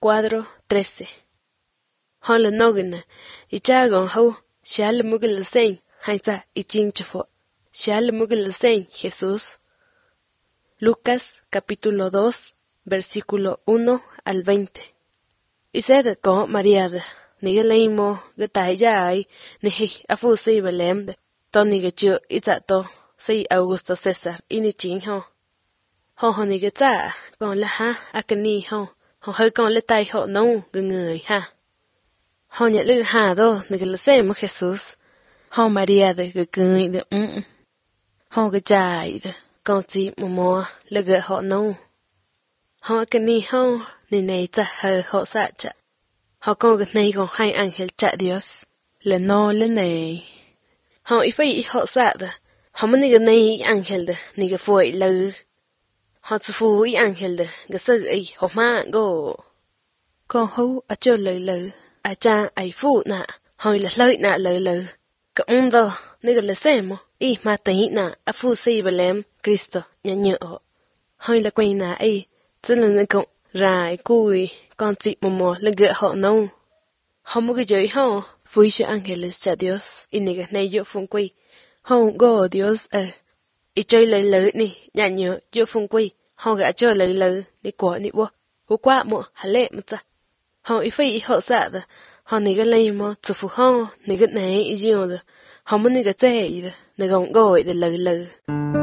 Cuadro 13. Hon le nogina, y chagon ho, shal mugil sein, hainza y chinchafo, shal mugil sein, Jesús. Lucas capítulo 2, versículo 1 al 20. Y sede ko Mariada, ni leimo, gatayay, ni afu si belemde, toni gachu itzato, si Augusto César, ini ching ho. Ho ni gatza, con la ha, akani ho, hơi con le tay ho nâu, người ha. Ho nhận lư hà đô, ni gala xem Jesus, ho Mariada gcười de ho gajay de, con chi mùa, le gỡ họ nâu. Ho akani ho, ni này cha hơi họ sa cha. Họ con gật này còn hai ángel cha Dios, le no le này. Họ y phải họ sa de, họ mà ni gật này ángel de, ni gật phơi lư. Họ chỉ phơi ángel de, gật sơ ấy họ mà go. Con hú ở chỗ lư, à cha ấy phụ nè, hỏi là lợi nè lư. Cũng đâu, ni gật là xem ý mà tí nè, à phụ si bà lem, Cristo, nhớ. Hỏi là quay nè ấy, chứ là nè cũng rải cùi, con chị mùa là gỡ họ nâu. Họ mua cái giới họ, vui cho Angeles cha Dios, ý nè này dụ phung quỳ. Họ gõ Dios ý chơi lư nè, nhớ dụ phung quỳ, họ gã chơi lư, nè quả nè bố, hú quá mộ, hà lệ mà cha. Họ ý phải họ xạ da, họ nè gã lấy mò, chứ phù họ, nè gã này ý dụ da, họ mua nè gã chê ý da, nè gõ gọi da lư.